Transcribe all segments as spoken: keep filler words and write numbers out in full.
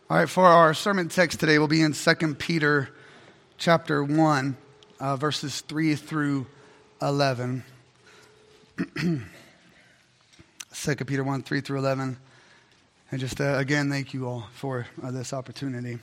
All right, for our sermon text today, we'll be in Second Peter chapter one, uh, verses three through eleven. Second Peter one, three through eleven. And just, uh, again, thank you all for uh, this opportunity.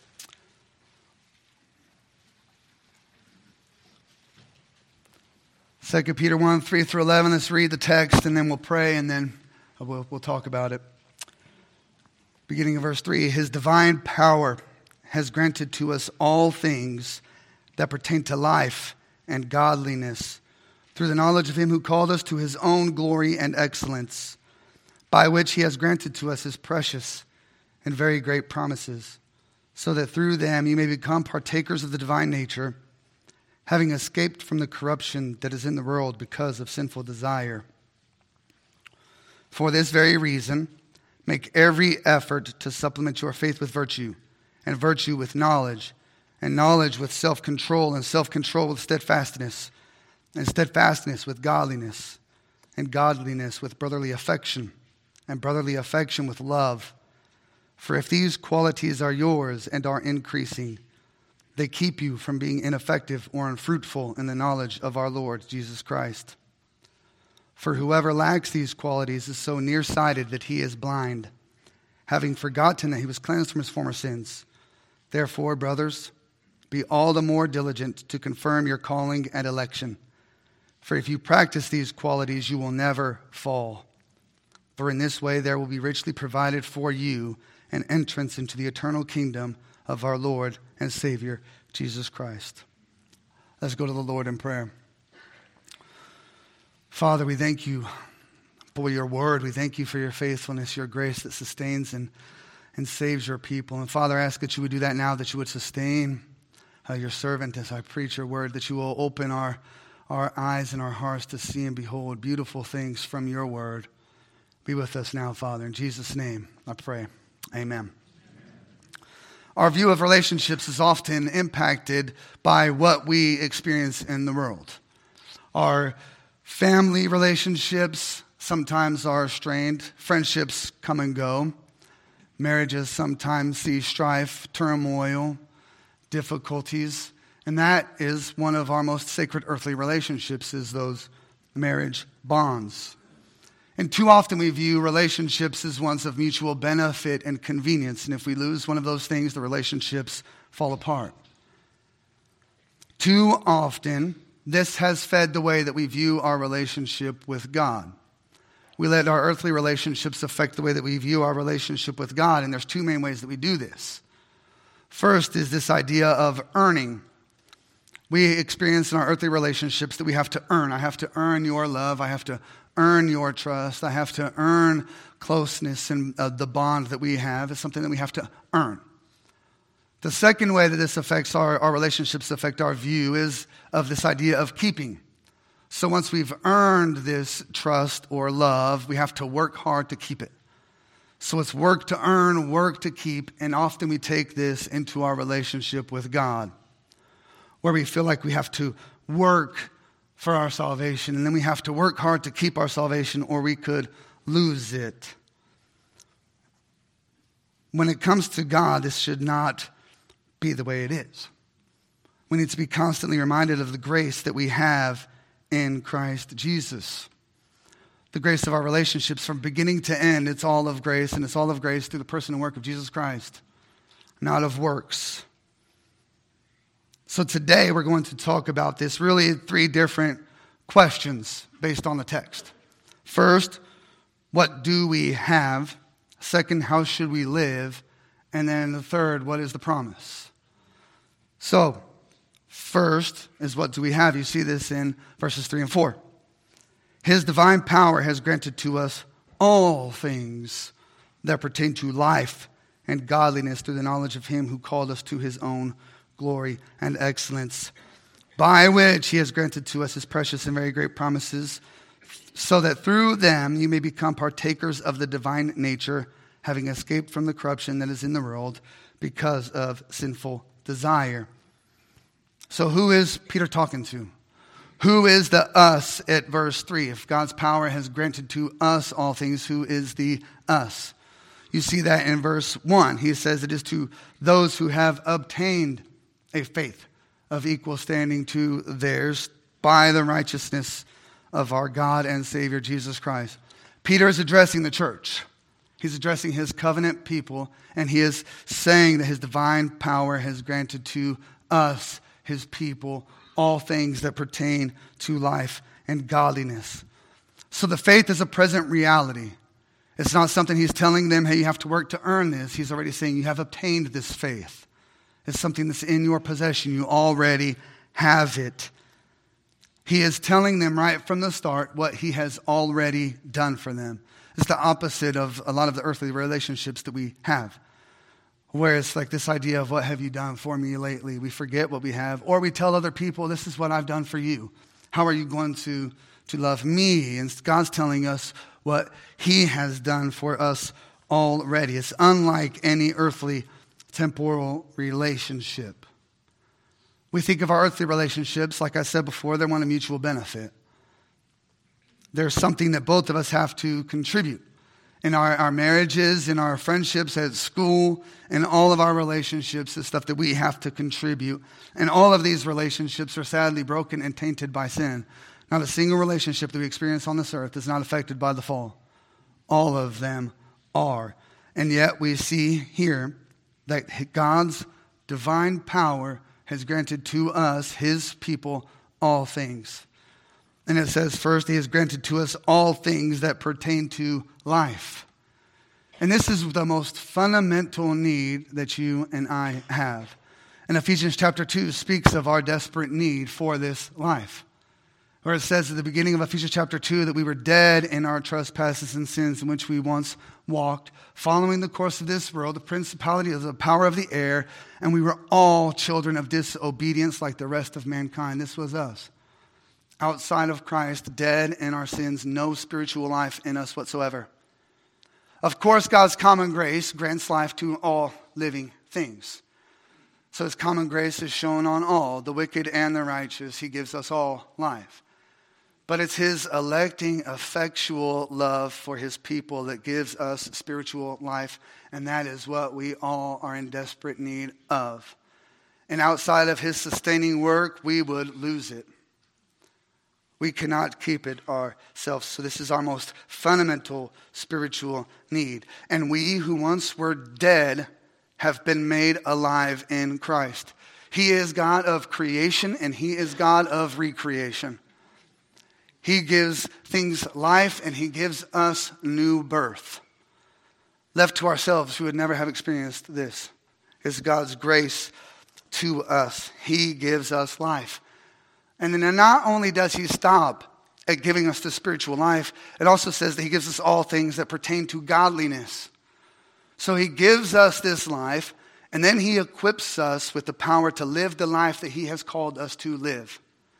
Second Peter one, three through eleven. Let's read the text, and then we'll pray, and then we'll, we'll talk about it. Beginning of verse three, His divine power has granted to us all things that pertain to life and godliness through the knowledge of Him who called us to His own glory and excellence, by which He has granted to us His precious and very great promises, so that through them you may become partakers of the divine nature, having escaped from the corruption that is in the world because of sinful desire. For this very reason, make every effort to supplement your faith with virtue, and virtue with knowledge, and knowledge with self-control, and self-control with steadfastness, and steadfastness with godliness, and godliness with brotherly affection, and brotherly affection with love. For if these qualities are yours and are increasing, they keep you from being ineffective or unfruitful in the knowledge of our Lord Jesus Christ. For whoever lacks these qualities is so nearsighted that he is blind, having forgotten that he was cleansed from his former sins. Therefore, brothers, be all the more diligent to confirm your calling and election. For if you practice these qualities, you will never fall. For in this way there will be richly provided for you an entrance into the eternal kingdom of our Lord and Savior, Jesus Christ. Let's go to the Lord in prayer. Father, we thank you for your word. We thank you for your faithfulness, your grace that sustains and, and saves your people. And Father, I ask that you would do that now, that you would sustain uh, your servant as I preach your word, that you will open our, our eyes and our hearts to see and behold beautiful things from your word. Be with us now, Father. In Jesus' name, I pray. Amen. Our view of relationships is often impacted by what we experience in the world. Our family relationships sometimes are strained. Friendships come and go. Marriages sometimes see strife, turmoil, difficulties. And that is one of our most sacred earthly relationships, is those marriage bonds. And too often we view relationships as ones of mutual benefit and convenience. And if we lose one of those things, the relationships fall apart. Too often, this has fed the way that we view our relationship with God. We let our earthly relationships affect the way that we view our relationship with God. And there's two main ways that we do this. First is this idea of earning. We experience in our earthly relationships that we have to earn. I have to earn your love. I have to earn your trust. I have to earn closeness, and uh, the bond that we have is something that we have to earn. The second way that this affects our, our relationships, affect our view, is of this idea of keeping. So once we've earned this trust or love, we have to work hard to keep it. So it's work to earn, work to keep, and often we take this into our relationship with God, where we feel like we have to work for our salvation, and then we have to work hard to keep our salvation, or we could lose it. When it comes to God, this should not be the way it is. We need to be constantly reminded of the grace that we have in Christ Jesus. The grace of our relationships from beginning to end, it's all of grace, and it's all of grace through the person and work of Jesus Christ, not of works. So today we're going to talk about this, really three different questions based on the text. First, what do we have? Second, how should we live? And then the third, what is the promise? So, first is what do we have? You see this in verses three and four. His divine power has granted to us all things that pertain to life and godliness through the knowledge of Him who called us to His own glory and excellence, by which He has granted to us His precious and very great promises, so that through them you may become partakers of the divine nature, having escaped from the corruption that is in the world because of sinful desire. So who is Peter talking to? Who is the us at verse three? If God's power has granted to us all things, who is the us? You see that in verse one. He says it is to those who have obtained a faith of equal standing to theirs by the righteousness of our God and Savior Jesus Christ. Peter is addressing the church. He's addressing his covenant people, and he is saying that his divine power has granted to us, his people, all things that pertain to life and godliness. So the faith is a present reality. It's not something he's telling them, hey, you have to work to earn this. He's already saying you have obtained this faith. It's something that's in your possession. You already have it. He is telling them right from the start what he has already done for them. It's the opposite of a lot of the earthly relationships that we have, where it's like this idea of what have you done for me lately? We forget what we have, or we tell other people, this is what I've done for you. How are you going to, to love me? And God's telling us what he has done for us already. It's unlike any earthly temporal relationship. We think of our earthly relationships, like I said before, they're one of mutual benefit. There's something that both of us have to contribute. In our, our marriages, in our friendships at school, in all of our relationships, the stuff that we have to contribute. And all of these relationships are sadly broken and tainted by sin. Not a single relationship that we experience on this earth is not affected by the fall. All of them are. And yet we see here that God's divine power has granted to us, his people, all things. And it says first, he has granted to us all things that pertain to life. And this is the most fundamental need that you and I have. And Ephesians chapter two speaks of our desperate need for this life. Where it says at the beginning of Ephesians chapter two that we were dead in our trespasses and sins in which we once walked, following the course of this world, the principality of the power of the air, and we were all children of disobedience like the rest of mankind. This was us. Outside of Christ, dead in our sins, no spiritual life in us whatsoever. Of course, God's common grace grants life to all living things. So his common grace is shown on all, the wicked and the righteous. He gives us all life. But it's his electing, effectual love for his people that gives us spiritual life, and that is what we all are in desperate need of. And outside of his sustaining work, we would lose it. We cannot keep it ourselves. So this is our most fundamental spiritual need. And we who once were dead have been made alive in Christ. He is God of creation, and he is God of recreation. He gives things life, and he gives us new birth. Left to ourselves, we would never have experienced this. It's God's grace to us. He gives us life. And then not only does he stop at giving us the spiritual life, it also says that he gives us all things that pertain to godliness. So he gives us this life, and then he equips us with the power to live the life that he has called us to live.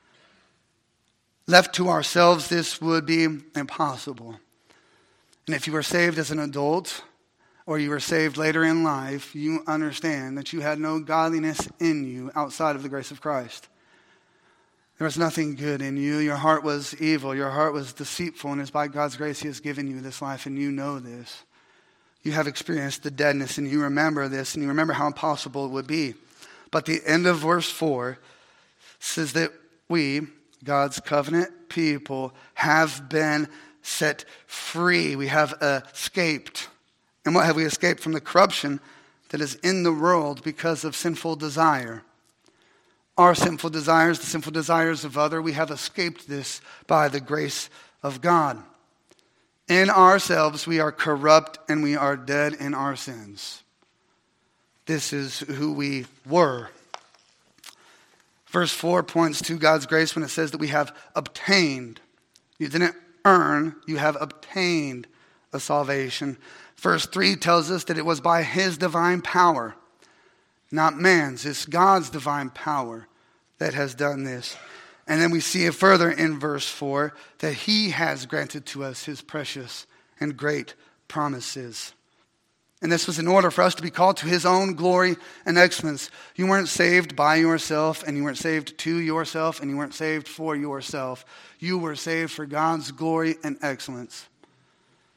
Left to ourselves, this would be impossible. And if you were saved as an adult, or you were saved later in life, you understand that you had no godliness in you outside of the grace of Christ. There was nothing good in you. Your heart was evil. Your heart was deceitful, and it's by God's grace he has given you this life, and you know this. You have experienced the deadness, and you remember this, and you remember how impossible it would be. But the end of verse four says that we, God's covenant people, have been set free. We have escaped. And what have we escaped? From the corruption that is in the world because of sinful desire. Our sinful desires, the sinful desires of others, we have escaped this by the grace of God. In ourselves, we are corrupt and we are dead in our sins. This is who we were. Verse four points to God's grace when it says that we have obtained. You didn't earn, you have obtained a salvation. Verse three tells us that it was by his divine power, not man's. It's God's divine power that has done this. And then we see it further in verse four that he has granted to us his precious and great promises. And this was in order for us to be called to his own glory and excellence. You weren't saved by yourself, and you weren't saved to yourself, and you weren't saved for yourself. You were saved for God's glory and excellence.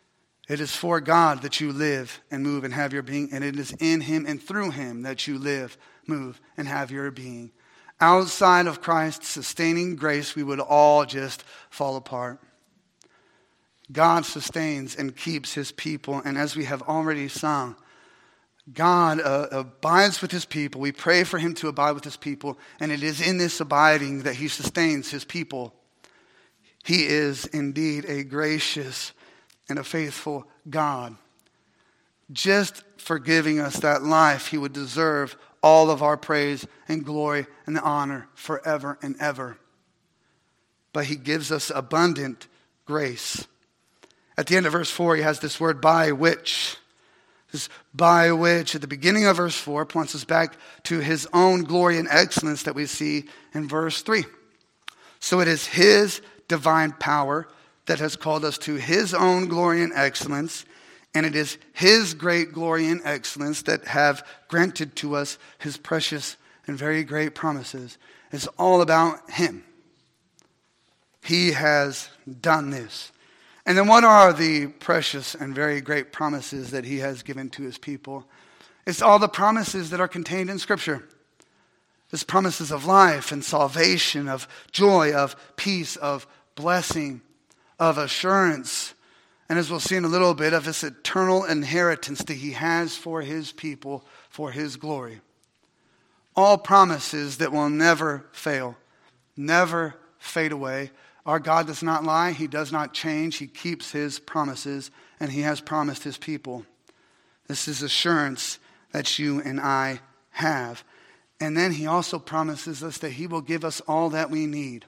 It is for God that you live and move and have your being, and it is in him and through him that you live, move, and have your being. Outside of Christ's sustaining grace, we would all just fall apart. God sustains and keeps his people, and as we have already sung, God uh, abides with his people. We pray for him to abide with his people, and it is in this abiding that he sustains his people. He is indeed a gracious and a faithful God. Just for giving us that life, he would deserve all of our praise and glory and the honor forever and ever. But he gives us abundant grace. At the end of verse four, he has this word, by which. This by which, at the beginning of verse four, points us back to his own glory and excellence that we see in verse three. So it is his divine power that has called us to his own glory and excellence, and it is his great glory and excellence that have granted to us his precious and very great promises. It's all about him. He has done this. And then what are the precious and very great promises that he has given to his people? It's all the promises that are contained in Scripture. It's promises of life and salvation, of joy, of peace, of blessing, of assurance. And as we'll see in a little bit, of this eternal inheritance that he has for his people, for his glory. All promises that will never fail, never fade away. Our God does not lie. He does not change. He keeps his promises, and he has promised his people. This is assurance that you and I have. And then he also promises us that he will give us all that we need.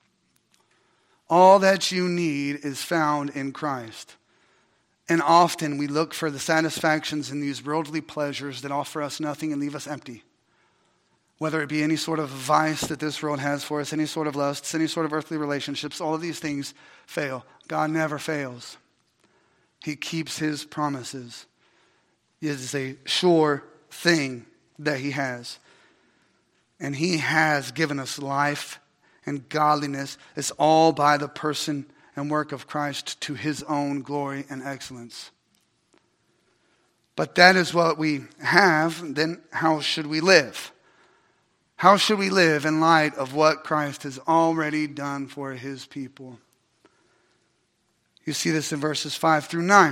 All that you need is found in Christ. And often we look for the satisfactions in these worldly pleasures that offer us nothing and leave us empty. Whether it be any sort of vice that this world has for us, any sort of lusts, any sort of earthly relationships, all of these things fail. God never fails. He keeps his promises. It is a sure thing that he has. And he has given us life and godliness. It's all by the person and work of Christ to his own glory and excellence. But that is what we have. Then how should we live? How should we live in light of what Christ has already done for his people? You see this in verses five through nine.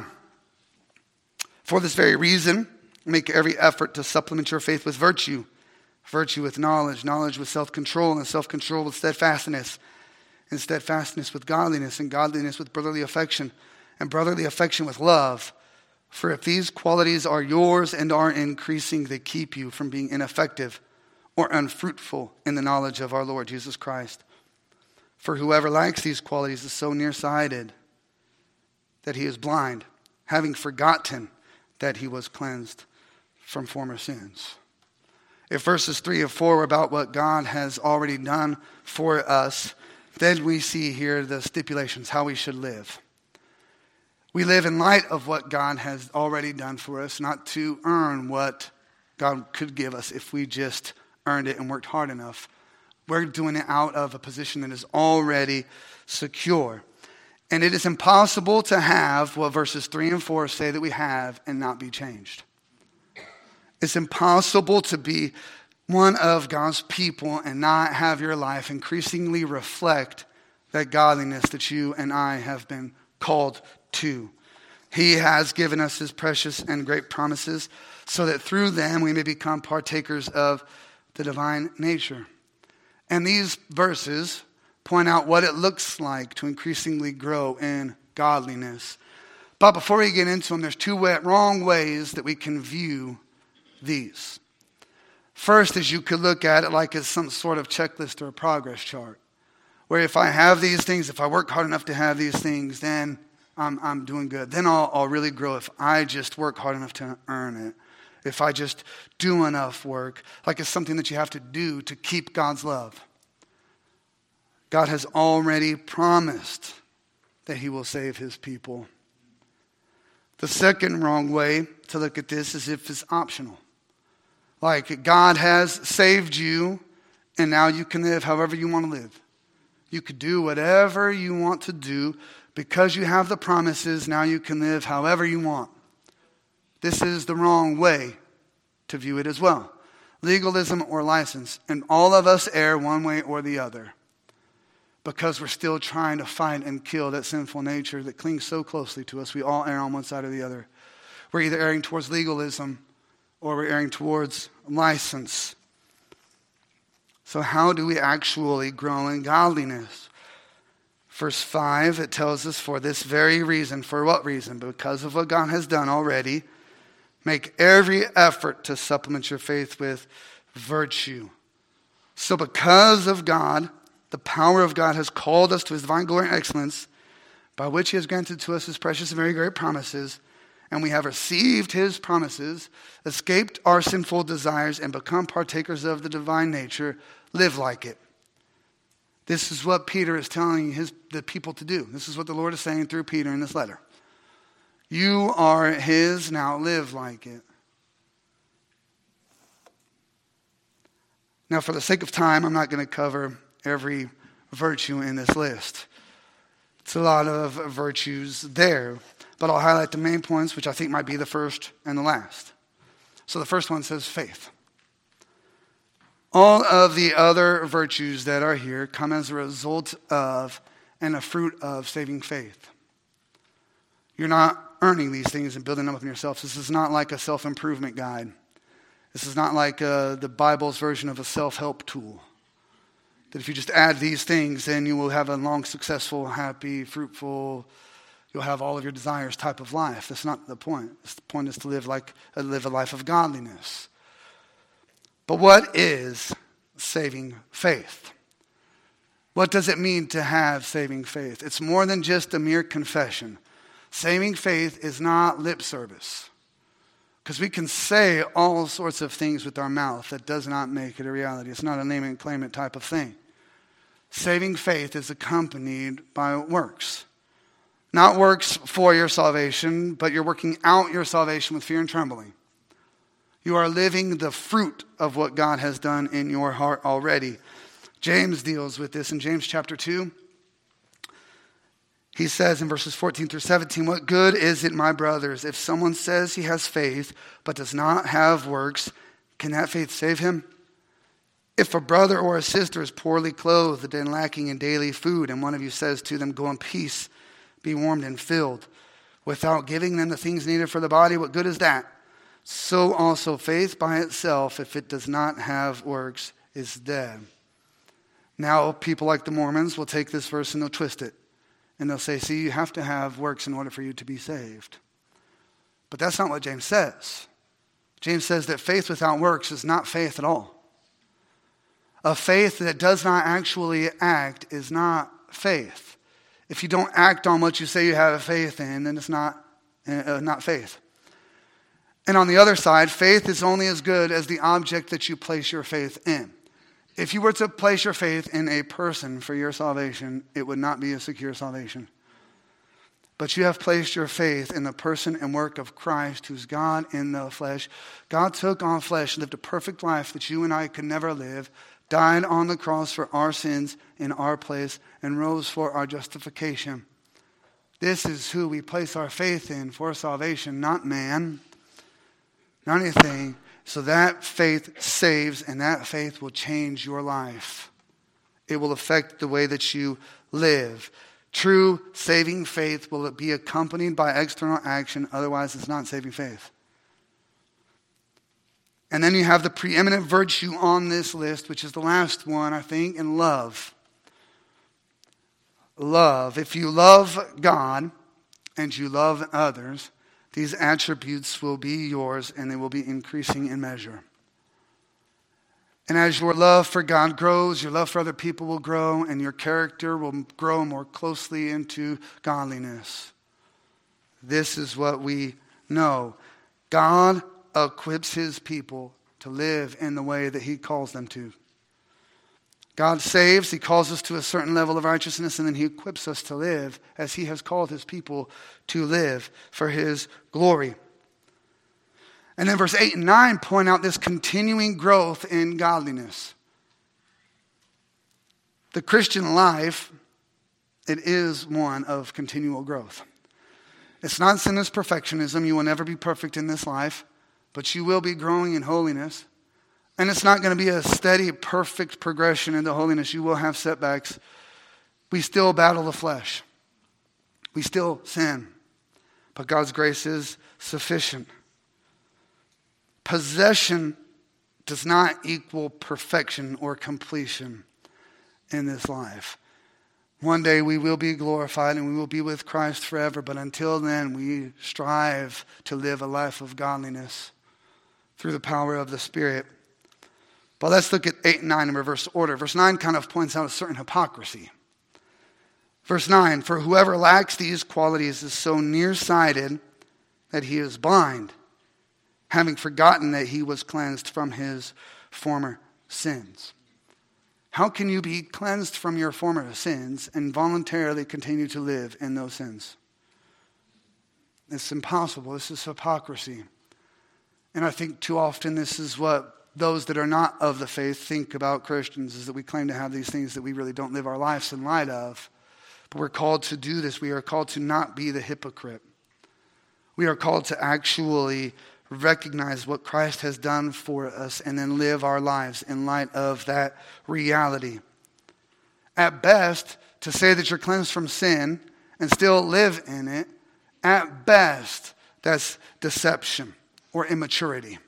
For this very reason, make every effort to supplement your faith with virtue, virtue with knowledge, knowledge with self-control, and self-control with steadfastness, and steadfastness with godliness, and godliness with brotherly affection, and brotherly affection with love. For if these qualities are yours and are increasing, they keep you from being ineffective or unfruitful in the knowledge of our Lord Jesus Christ. For whoever lacks these qualities is so nearsighted that he is blind, having forgotten that he was cleansed from former sins. If verses three and four were about what God has already done for us, then we see here the stipulations, how we should live. We live in light of what God has already done for us, not to earn what God could give us if we just earned it and worked hard enough. We're doing it out of a position that is already secure. And it is impossible to have what verses three and four say that we have and not be changed. It's impossible to be one of God's people and not have your life increasingly reflect that godliness that you and I have been called to. He has given us his precious and great promises so that through them we may become partakers of the divine nature. And these verses point out what it looks like to increasingly grow in godliness. But before we get into them, there's two way, wrong ways that we can view these. First is you could look at it like it's some sort of checklist or a progress chart, where if I have these things, if I work hard enough to have these things, then I'm, I'm doing good. Then I'll, I'll really grow if I just work hard enough to earn it. If I just do enough work, like it's something that you have to do to keep God's love. God has already promised that he will save his people. The second wrong way to look at this is if it's optional. Like God has saved you and now you can live however you want to live. You could do whatever you want to do Because you have the promises, now you can live however you want. This is the wrong way to view it as well. Legalism or license. And all of us err one way or the other. Because we're still trying to fight and kill that sinful nature that clings so closely to us. We all err on one side or the other. We're either erring towards legalism or we're erring towards license. So how do we actually grow in godliness? Verse five, it tells us for this very reason. For what reason? Because of what God has done already. Make every effort to supplement your faith with virtue. So because of God, the power of God has called us to his divine glory and excellence, by which he has granted to us his precious and very great promises, and we have received his promises, escaped our sinful desires, and become partakers of the divine nature. Live like it. This is what Peter is telling his the people to do. This is what the Lord is saying through Peter in this letter. You are his, now live like it. Now, for the sake of time, I'm not going to cover every virtue in this list. It's a lot of virtues there, but I'll highlight the main points, which I think might be the first and the last. So the first one says faith. All of the other virtues that are here come as a result of and a fruit of saving faith. You're not earning these things and building them up in yourself. This is not like a self-improvement guide. This is not like uh, the Bible's version of a self-help tool. That if you just add these things, then you will have a long, successful, happy, fruitful, you'll have all of your desires type of life. That's not the point. The point is to live like uh, live a life of godliness. But what is saving faith? What does it mean to have saving faith? It's more than just a mere confession. Saving faith is not lip service. Because we can say all sorts of things with our mouth that does not make it a reality. It's not a name and claim it type of thing. Saving faith is accompanied by works. Not works for your salvation, but you're working out your salvation with fear and trembling. You are living the fruit of what God has done in your heart already. James deals with this in James chapter two. He says in verses fourteen through seventeen, what good is it, my brothers, if someone says he has faith but does not have works, can that faith save him? If a brother or a sister is poorly clothed and lacking in daily food, and one of you says to them, go in peace, be warmed and filled, without giving them the things needed for the body, what good is that? So also faith by itself, if it does not have works, is dead. Now people like the Mormons will take this verse and they'll twist it. And they'll say, see, you have to have works in order for you to be saved. But that's not what James says. James says that faith without works is not faith at all. A faith that does not actually act is not faith. If you don't act on what you say you have a faith in, then it's not, uh, not faith. And on the other side, faith is only as good as the object that you place your faith in. If you were to place your faith in a person for your salvation, it would not be a secure salvation. But you have placed your faith in the person and work of Christ, who's God in the flesh. God took on flesh, lived a perfect life that you and I could never live, died on the cross for our sins in our place, and rose for our justification. This is who we place our faith in for salvation, not man, not anything. So that faith saves, and that faith will change your life. It will affect the way that you live. True saving faith will be accompanied by external action, otherwise it's not saving faith. And then you have the preeminent virtue on this list, which is the last one, I think, and love. Love. If you love God and you love others, these attributes will be yours and they will be increasing in measure. And as your love for God grows, your love for other people will grow, and your character will grow more closely into godliness. This is what we know. God equips his people to live in the way that he calls them to. God saves, he calls us to a certain level of righteousness, and then he equips us to live as he has called his people to live for his glory. And then verse eight and nine point out this continuing growth in godliness. The Christian life it is one of continual growth. It's not sinless perfectionism. You will never be perfect in this life, but you will be growing in holiness. And it's not going to be a steady, perfect progression into holiness. You will have setbacks. We still battle the flesh. We still sin. But God's grace is sufficient. Possession does not equal perfection or completion in this life. One day we will be glorified and we will be with Christ forever. But until then, we strive to live a life of godliness through the power of the Spirit. But let's look at eight and nine in reverse order. Verse nine kind of points out a certain hypocrisy. Verse nine, for whoever lacks these qualities is so nearsighted that he is blind, having forgotten that he was cleansed from his former sins. How can you be cleansed from your former sins and voluntarily continue to live in those sins? It's impossible. This is hypocrisy. And I think too often this is what those that are not of the faith think about Christians, is that we claim to have these things that we really don't live our lives in light of. But we're called to do this. We are called to not be the hypocrite. We are called to actually recognize what Christ has done for us and then live our lives in light of that reality. At best, to say that you're cleansed from sin and still live in it, at best, that's deception or immaturity.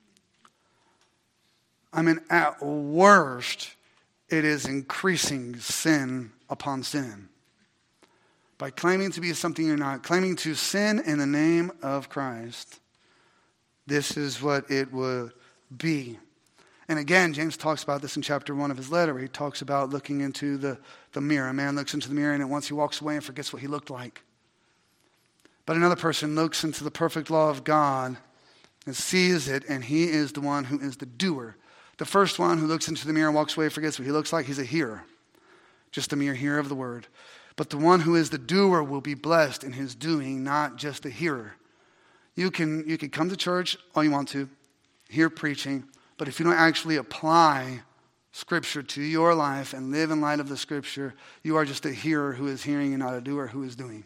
I mean, at worst, it is increasing sin upon sin. By claiming to be something you're not, claiming to sin in the name of Christ, this is what it would be. And again, James talks about this in chapter one of his letter, where he talks about looking into the, the mirror. A man looks into the mirror, and once he walks away and forgets what he looked like. But another person looks into the perfect law of God and sees it, and he is the one who is the doer. The first one who looks into the mirror and walks away and forgets what he looks like, he's a hearer. Just a mere hearer of the word. But the one who is the doer will be blessed in his doing, not just a hearer. You can, you can come to church all you want to, hear preaching, but if you don't actually apply Scripture to your life and live in light of the Scripture, you are just a hearer who is hearing and not a doer who is doing.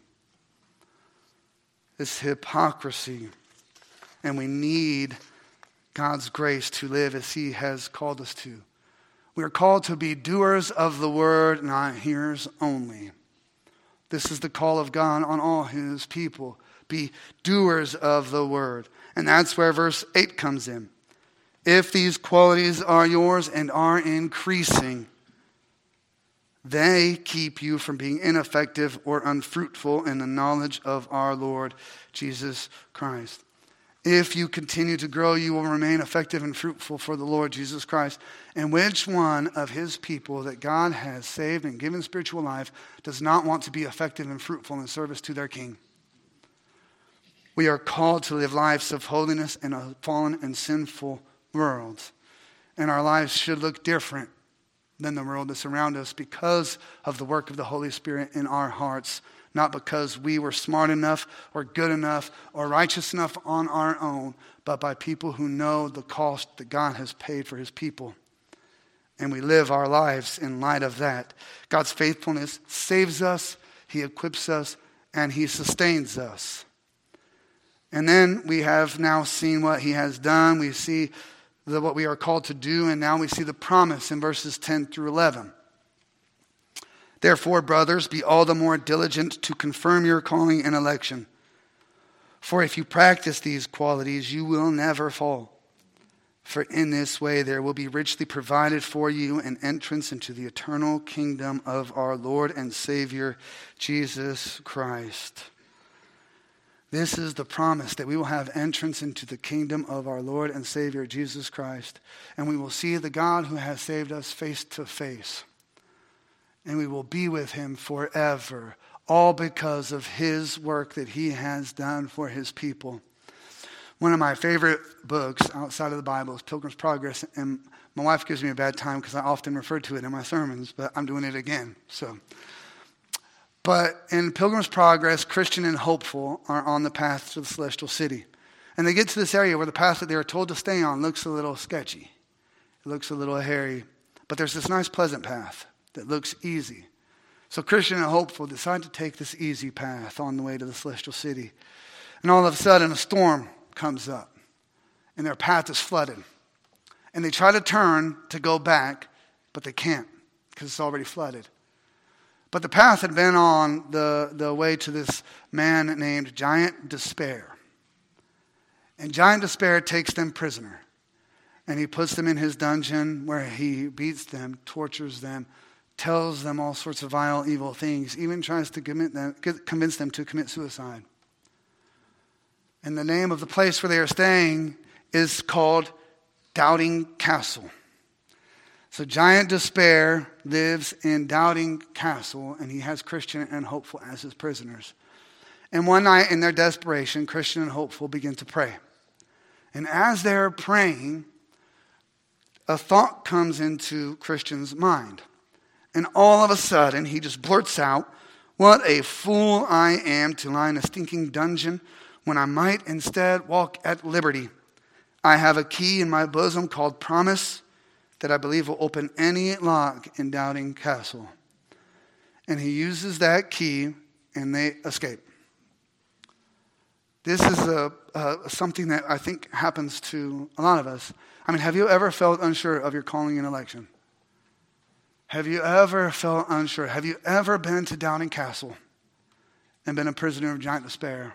It's hypocrisy. And we need God's grace to live as He has called us to. We are called to be doers of the word, not hearers only. This is the call of God on all His people. Be doers of the word. And that's where verse eight comes in. If these qualities are yours and are increasing, they keep you from being ineffective or unfruitful in the knowledge of our Lord Jesus Christ. If you continue to grow, you will remain effective and fruitful for the Lord Jesus Christ. And which one of His people that God has saved and given spiritual life does not want to be effective and fruitful in service to their King? We are called to live lives of holiness in a fallen and sinful world. And our lives should look different than the world that's around us because of the work of the Holy Spirit in our hearts. Not because we were smart enough or good enough or righteous enough on our own, but by people who know the cost that God has paid for His people. And we live our lives in light of that. God's faithfulness saves us, He equips us, and He sustains us. And then we have now seen what He has done. We see the, what we are called to do, and now we see the promise in verses ten through eleven. Therefore, brothers, be all the more diligent to confirm your calling and election. For if you practice these qualities, you will never fall. For in this way there will be richly provided for you an entrance into the eternal kingdom of our Lord and Savior, Jesus Christ. This is the promise, that we will have entrance into the kingdom of our Lord and Savior, Jesus Christ. And we will see the God who has saved us face to face. And we will be with Him forever, all because of His work that He has done for His people. One of my favorite books outside of the Bible is Pilgrim's Progress, and my wife gives me a bad time because I often refer to it in my sermons, but I'm doing it again. So, but in Pilgrim's Progress, Christian and hopeful are on the path to the celestial city. And they get to this area where the path that they are told to stay on looks a little sketchy. It looks a little hairy, but there's this nice pleasant path that looks easy. So Christian and Hopeful decide to take this easy path on the way to the celestial city. And all of a sudden a storm comes up and their path is flooded. And they try to turn to go back, but they can't because it's already flooded. But the path had been on the, the way to this man named Giant Despair. And Giant Despair takes them prisoner. And he puts them in his dungeon where he beats them, tortures them, tells them all sorts of vile, evil things, even tries to commit them, convince them to commit suicide. And the name of the place where they are staying is called Doubting Castle. So Giant Despair lives in Doubting Castle, and he has Christian and Hopeful as his prisoners. And one night in their desperation, Christian and Hopeful begin to pray. And as they're praying, a thought comes into Christian's mind. And all of a sudden, he just blurts out, "What a fool I am to lie in a stinking dungeon when I might instead walk at liberty. I have a key in my bosom called promise that I believe will open any lock in Doubting Castle." And he uses that key and they escape. This is a, uh, something that I think happens to a lot of us. I mean, have you ever felt unsure of your calling and election? Have you ever felt unsure? Have you ever been to Doubting Castle and been a prisoner of Giant Despair?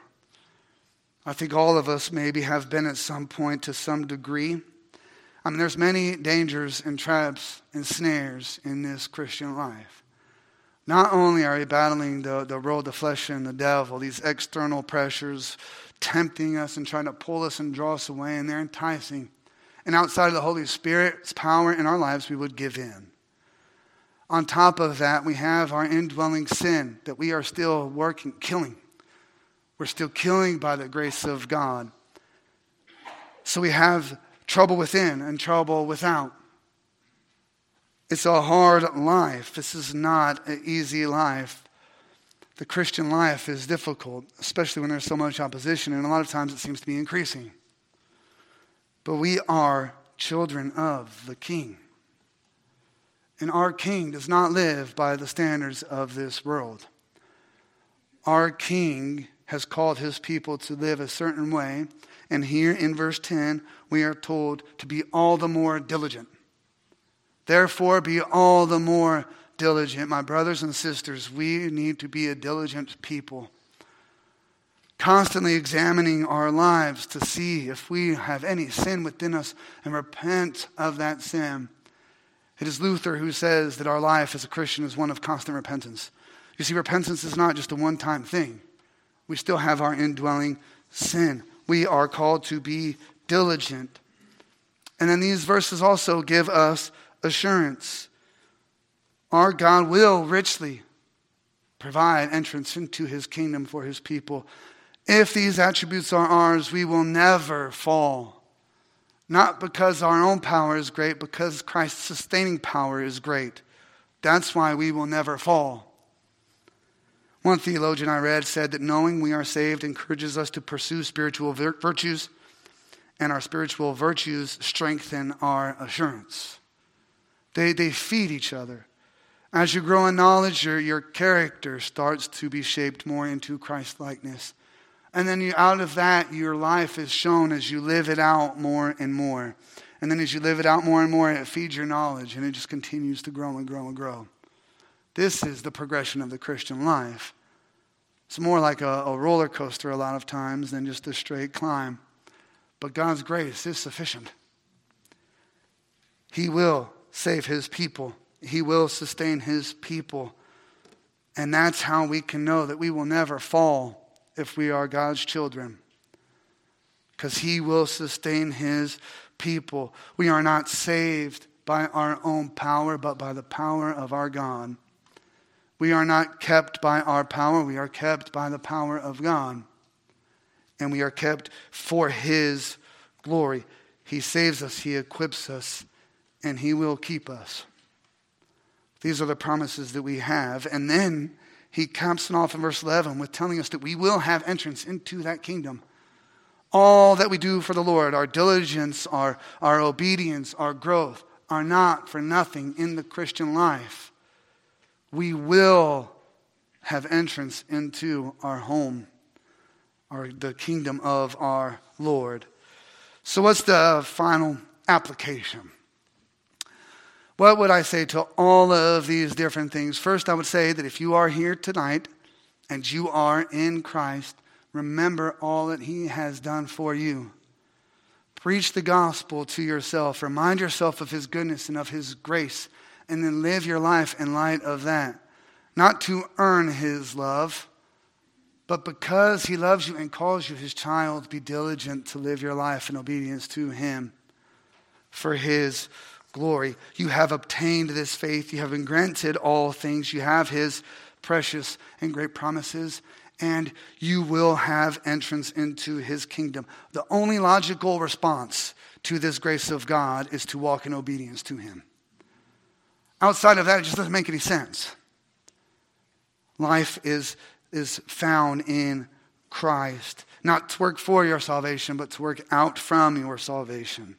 I think all of us maybe have been at some point to some degree. I mean, there's many dangers and traps and snares in this Christian life. Not only are we battling the, the world, the flesh, and the devil, these external pressures tempting us and trying to pull us and draw us away, and they're enticing. And outside of the Holy Spirit's power in our lives, we would give in. On top of that, we have our indwelling sin that we are still working, killing. We're still killing by the grace of God. So we have trouble within and trouble without. It's a hard life. This is not an easy life. The Christian life is difficult, especially when there's so much opposition, and a lot of times it seems to be increasing. But we are children of the King. And our King does not live by the standards of this world. Our King has called his people to live a certain way. And here in verse ten, we are told to be all the more diligent. Therefore, be all the more diligent. My brothers and sisters, we need to be a diligent people. Constantly examining our lives to see if we have any sin within us and repent of that sin. It is Luther who says that our life as a Christian is one of constant repentance. You see, repentance is not just a one-time thing. We still have our indwelling sin. We are called to be diligent. And then these verses also give us assurance. Our God will richly provide entrance into his kingdom for his people. If these attributes are ours, we will never fall. Not because our own power is great, because Christ's sustaining power is great. That's why we will never fall. One theologian I read said that knowing we are saved encourages us to pursue spiritual vir- virtues, and our spiritual virtues strengthen our assurance. They, they feed each other. As you grow in knowledge, your, your character starts to be shaped more into Christ-likeness. And then you, out of that, your life is shown as you live it out more and more. And then as you live it out more and more, it feeds your knowledge, and it just continues to grow and grow and grow. This is the progression of the Christian life. It's more like a, a roller coaster a lot of times than just a straight climb. But God's grace is sufficient. He will save his people. He will sustain his people. And that's how we can know that we will never fall if we are God's children. Because he will sustain his people. We are not saved by our own power, but by the power of our God. We are not kept by our power. We are kept by the power of God. And we are kept for his glory. He saves us. He equips us. And he will keep us. These are the promises that we have. And then he caps it off in verse eleven with telling us that we will have entrance into that kingdom. All that we do for the Lord, our diligence, our, our obedience, our growth, are not for nothing in the Christian life. we will have entrance into our home, or the kingdom of our Lord. So what's the final application? What would I say to all of these different things? First, I would say that if you are here tonight and you are in Christ, remember all that he has done for you. Preach the gospel to yourself. Remind yourself of his goodness and of his grace, and then live your life in light of that. Not to earn his love, but because he loves you and calls you his child, be diligent to live your life in obedience to him for his glory. You have obtained this faith. You have been granted all things. You have his precious and great promises, and you will have entrance into his kingdom. The only logical response to this grace of God is to walk in obedience to him. Outside of that, it just doesn't make any sense. Life is, is found in Christ. Not to work for your salvation, but to work out from your salvation.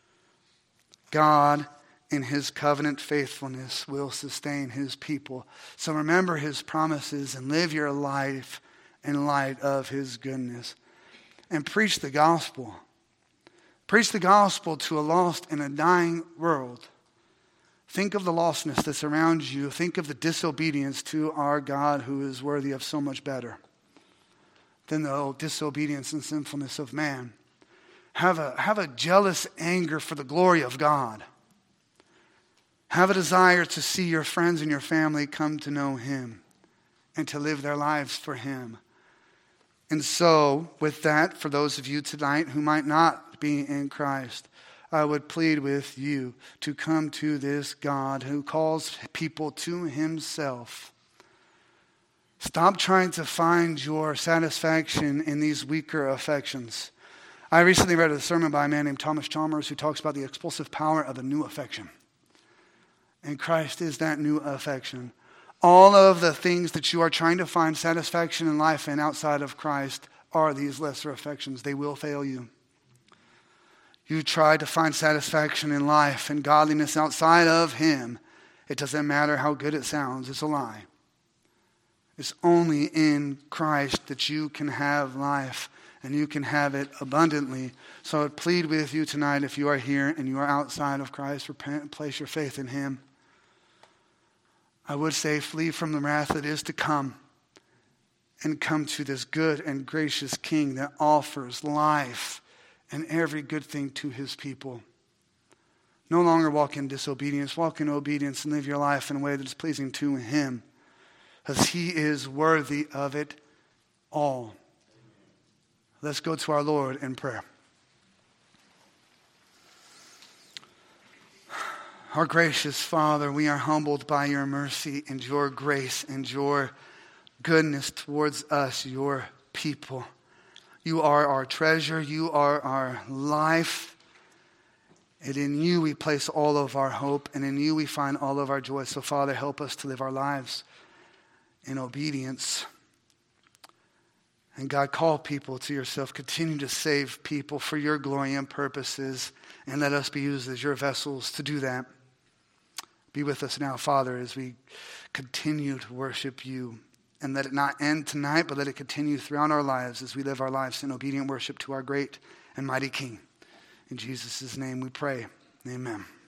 God, in his covenant faithfulness, will sustain his people. So remember his promises and live your life in light of his goodness. And preach the gospel. Preach the gospel to a lost and a dying world. Think of the lostness that surrounds you. Think of the disobedience to our God, who is worthy of so much better than the disobedience and sinfulness of man. Have a, have a jealous anger for the glory of God. Have a desire to see your friends and your family come to know him and to live their lives for him. And so, with that, for those of you tonight who might not be in Christ, I would plead with you to come to this God who calls people to himself. Stop trying to find your satisfaction in these weaker affections. I recently read a sermon by a man named Thomas Chalmers who talks about the expulsive power of a new affection. And Christ is that new affection. All of the things that you are trying to find satisfaction in life and outside of Christ are these lesser affections. They will fail you. You try to find satisfaction in life and godliness outside of him. It doesn't matter how good it sounds. It's a lie. It's only in Christ that you can have life, and you can have it abundantly. So I would plead with you tonight, if you are here and you are outside of Christ, repent and place your faith in him. I would say flee from the wrath that is to come and come to this good and gracious King that offers life and every good thing to his people. No longer walk in disobedience. Walk in obedience and live your life in a way that is pleasing to him, because he is worthy of it all. Let's go to our Lord in prayer. Our gracious Father, we are humbled by your mercy and your grace and your goodness towards us, your people. You are our treasure. You are our life. And in you we place all of our hope, and in you we find all of our joy. So, Father, help us to live our lives in obedience. And God, call people to yourself. Continue to save people for your glory and purposes, and let us be used as your vessels to do that. Be with us now, Father, as we continue to worship you. And let it not end tonight, but let it continue throughout our lives as we live our lives in obedient worship to our great and mighty King. In Jesus' name we pray. Amen.